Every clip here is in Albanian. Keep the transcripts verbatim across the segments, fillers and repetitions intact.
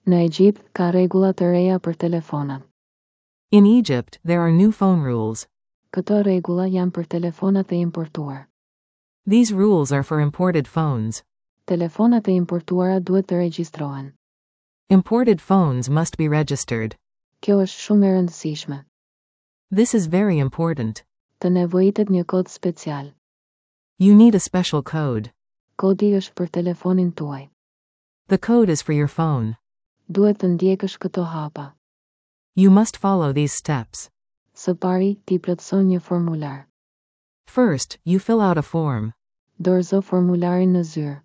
Në Egjipt ka rregulla të reja për telefonat. In Egypt, there are new phone rules. Këto rregulla janë për telefonat e importuar. These rules are for imported phones. Telefonat e importuara duhet të regjistrohen. Imported phones must be registered. Kjo është shumë e rëndësishme. This is very important. Të nevojitet një kod special. You need a special code. Kodi është për telefonin tuaj. The code is for your phone. Duhet të ndjekësh këto hapa. You must follow these steps. Së pari, ti plotëson një formular. First, you fill out a form. Dorëzo formularin në zyrë.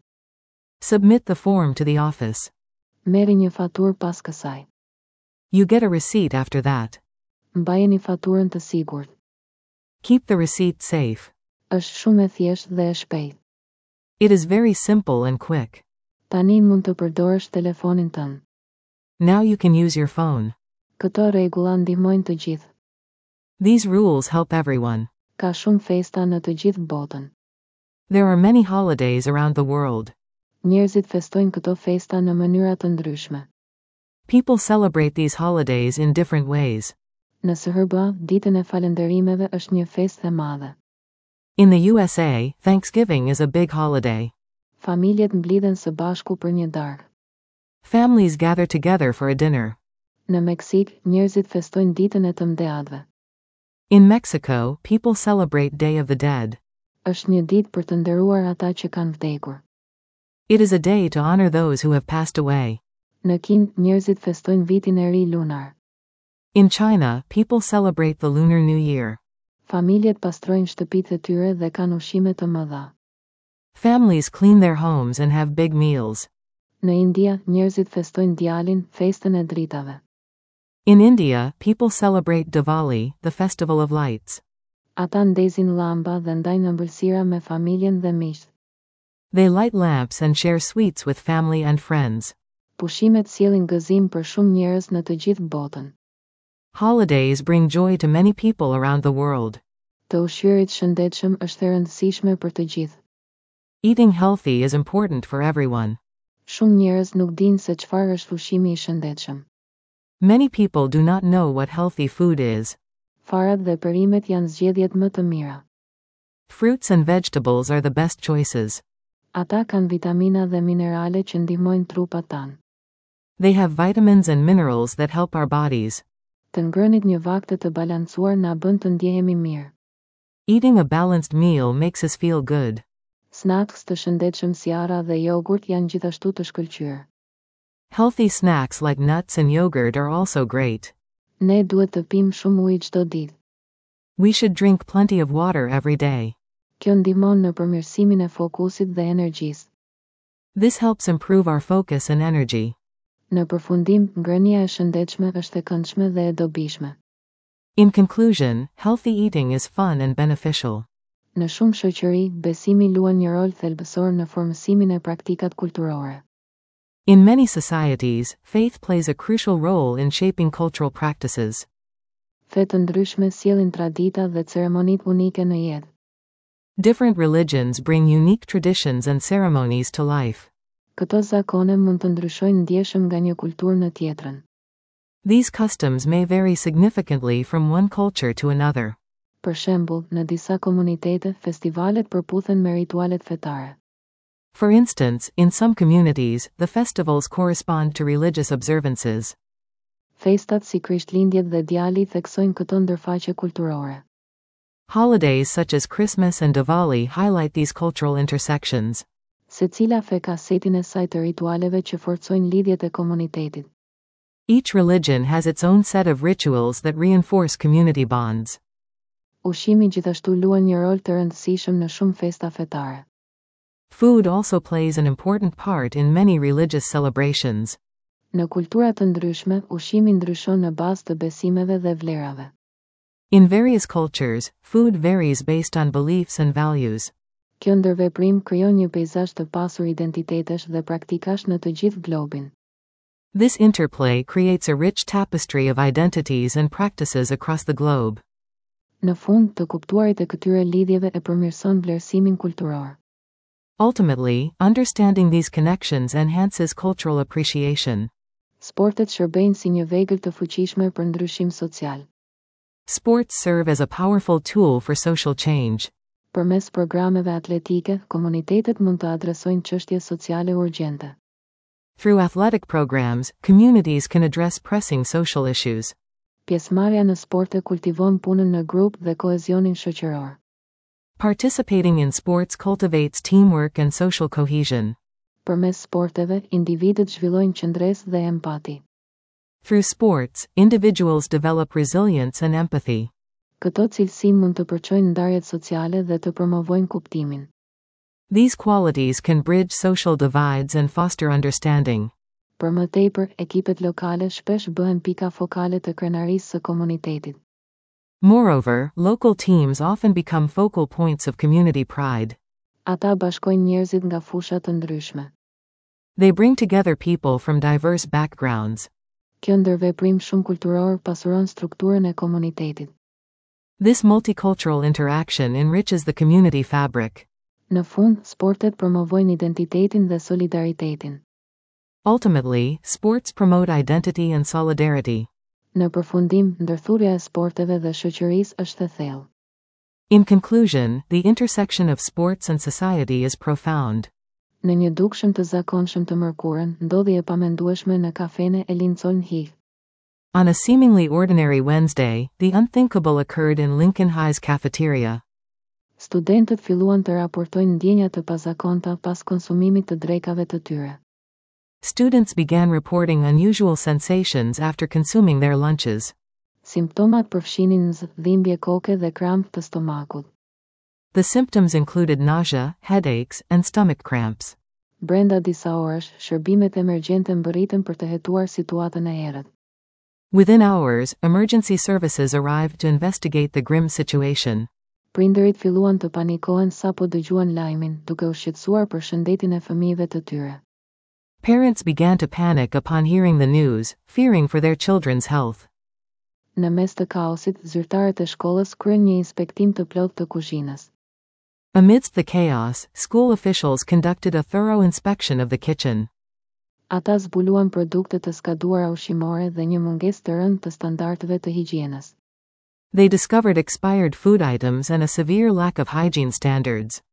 Submit the form to the office. Merri një faturë pas kësaj. You get a receipt after that. Mbajeni faturën të sigurt. Keep the receipt safe. Është shumë e thjeshtë dhe e shpejtë. It is very simple and quick. Tani mund të përdorësh telefonin tënd. Now you can use your phone. Këto rregulla ndihmojnë të gjithë. These rules help everyone. Ka shumë festa në të gjithë botën. There are many holidays around the world. Njerëzit festojnë këto festa në mënyra të ndryshme. People celebrate these holidays in different ways. Në S R B, ditën e falënderimeve është një festë e madhe. In the U S A, Thanksgiving is a big holiday. Familjet mblidhen së bashku për një darkë. Families gather together for a dinner. Në Meksik, njerëzit festojnë ditën e të mdeadve. In Mexico, people celebrate Day of the Dead. Është një ditë për të nderuar ata që kanë vdekur. It is a day to honor those who have passed away. Në Kinë, njerëzit festojnë vitin e ri lunar. In China, people celebrate the Lunar New Year. Familjet pastrojnë shtëpitë e tyre dhe kanë ushqime të mëdha. Families clean their homes and have big meals. Në India, njerëzit festojnë djalin, festën e dritave. In India, people celebrate Diwali, the festival of lights. Ata ndezin llamba dhe ndajnë ëmbëlsira me familjen dhe miqt. They light lamps and share sweets with family and friends. Pushimet sjellin gëzim për shumë njerëz në të gjithë botën. Holidays bring joy to many people around the world. Të ushqyerit shëndetshëm është e rëndësishme për të gjithë. Eating healthy is important for everyone. Shumë njerëz nuk dinë se çfarë është ushqimi i shëndetshëm. Many people do not know what healthy food is. Farat dhe perimet janë zgjedhjet më të mira. Fruits and vegetables are the best choices. Ata kanë vitamina dhe minerale që ndihmojnë trupat tanë. They have vitamins and minerals that help our bodies. Të ngrënit një vakte të balancuar na bën të ndjehemi mirë. Eating a balanced meal makes us feel good. Snacks të shëndetshëm si arra dhe jogurt janë gjithashtu të shkëlqyer. Healthy snacks like nuts and yogurt are also great. Ne duhet të pimë shumë ujë çdo ditë. We should drink plenty of water every day. Kjo ndihmon në përmirësimin e fokusit dhe energjisë. This helps improve our focus and energy. Në përfundim, ngrënia e shëndetshme është e këndshme dhe e dobishme. In conclusion, healthy eating is fun and beneficial. Në shumë shoqëri, besimi luan një rol thelbësor në formësimin e praktikat kulturore. In many societies, faith plays a crucial role in shaping cultural practices. Fe të ndryshme sjellin tradita dhe ceremonitë unike në jetë. Different religions bring unique traditions and ceremonies to life. Këto zakone mund të ndryshojnë ndjeshëm nga një kulturë në tjetrën. These customs may vary significantly from one culture to another. Për shembull, në disa komunitete, festivalet përputhen me ritualet fetare. For instance, in some communities, the festivals correspond to religious observances. Festat si Krishtlindjet dhe Djali theksojnë këto ndërfaqe kulturore. Holidays such as Christmas and Diwali highlight these cultural intersections. Secila fe ka setin e saj të ritualeve që forcojnë lidhjet e komunitetit. Each religion has its own set of rituals that reinforce community bonds. Ushqimi gjithashtu luan një rol të rëndësishëm në shumë festa fetare. Food also plays an important part in many religious celebrations. Në kultura të ndryshme, ushqimi ndryshon në bazë të besimeve dhe vlerave. In various cultures, food varies based on beliefs and values. Kjo ndërveprim krijon një peizazh të pasur identitetesh dhe praktikash në të gjithë globin. This interplay creates a rich tapestry of identities and practices across the globe. Në fund, të kuptuarit e këtyre lidhjeve e përmirëson vlerësimin kulturor. Ultimately, understanding these connections enhances cultural appreciation. Sportet shërbejnë si një vegël të fuqishme për ndryshim social. Sports serve as a powerful tool for social change. Përmes programeve atletike, komunitetet mund të adresojnë çështje sociale urgjente. Through athletic programs, communities can address pressing social issues. Pjesëmarrja në sporte kultivon punën në grup dhe kohezionin shoqëror. Participating in sports cultivates teamwork and social cohesion. Përmes sporteve, individët zhvillojnë qëndresë dhe empati. Through sports, individuals develop resilience and empathy. Këto cilësi mund të përçojnë ndarjet sociale dhe të promovojnë kuptimin. These qualities can bridge social divides and foster understanding. Për më tepër, ekipet lokale shpesh bëhen pika fokale të krenarisë së komunitetit. Moreover, local teams often become focal points of community pride. Ata bashkojnë njerëzit nga fusha të ndryshme. They bring together people from diverse backgrounds. Kjo ndërveprim shumë kulturor pasuron strukturën e komunitetit. This multicultural interaction enriches the community fabric. Në fund, sportet promovojnë identitetin dhe solidaritetin. Ultimately, sports promote identity and solidarity. Në përfundim, ndërthurja e sporteve dhe shoqërisë është e thellë. In conclusion, the intersection of sports and society is profound. Në një dukshëm të zakonshëm të mërkurën, ndodhi e pamendueshme në kafene e Lincoln Hill. On a seemingly ordinary Wednesday, the unthinkable occurred in Lincoln High's cafeteria. Studentët filluan të raportojnë ndjenja të pazakonta pas konsumimit të drekave të tyre. Students began reporting unusual sensations after consuming their lunches. Simptomat përfshinin nxit, dhimbje koke dhe kramp të stomakut. The symptoms included nausea, headaches, and stomach cramps. Brenda disa orësh, shërbimet emergjente mbërritën për të hetuar situatën e errët. Within hours, emergency services arrived to investigate the grim situation. Prindërit filluan të panikohen sapo dëgjuan lajmin, duke u shqetësuar për shëndetin e fëmijëve të tyre. Parents began to panic upon hearing the news, fearing for their children's health. Në mes të kaosit, zyrtarët e shkollës kryen një inspektim të plotë të kuzhinës. Amidst the chaos, school officials conducted a thorough inspection of the kitchen. Ata zbuluan produkte të skaduara ushqimore dhe një mungesë të rëndë të standardeve të higjienës. They discovered expired food items and a severe lack of hygiene standards.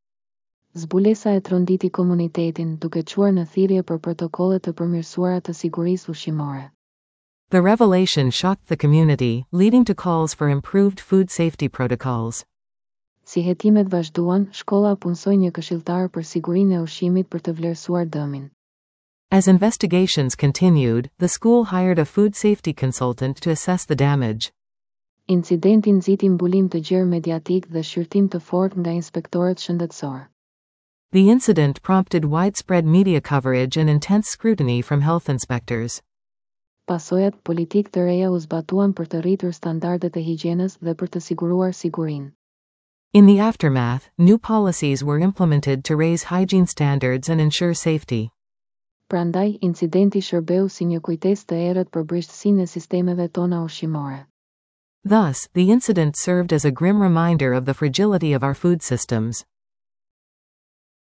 Zbulesa e tronditi komunitetin, duke çuar në thirrje për protokolle të përmirësuara të sigurisë ushqimore. The revelation shocked the community, leading to calls for improved food safety protocols. Si hetimet vazhduan, shkolla punësoi një këshilltar për sigurinë e ushqimit për të vlerësuar dëmin. As investigations continued, the school hired a food safety consultant to assess the damage. Incidenti nxiti mbulim të gjerë mediatik dhe shqyrtim të fortë nga inspektorët shëndetësor. The incident prompted widespread media coverage and intense scrutiny from health inspectors. Pasojat politik të reja u zbatuan për të rritur standardet e higjienës dhe për të siguruar sigurinë. In the aftermath, new policies were implemented to raise hygiene standards and ensure safety. Prandaj, incidenti shërbeu si një kujtesë të errët për brishtsinë e sistemeve tona ushqimore. Thus, the incident served as a grim reminder of the fragility of our food systems.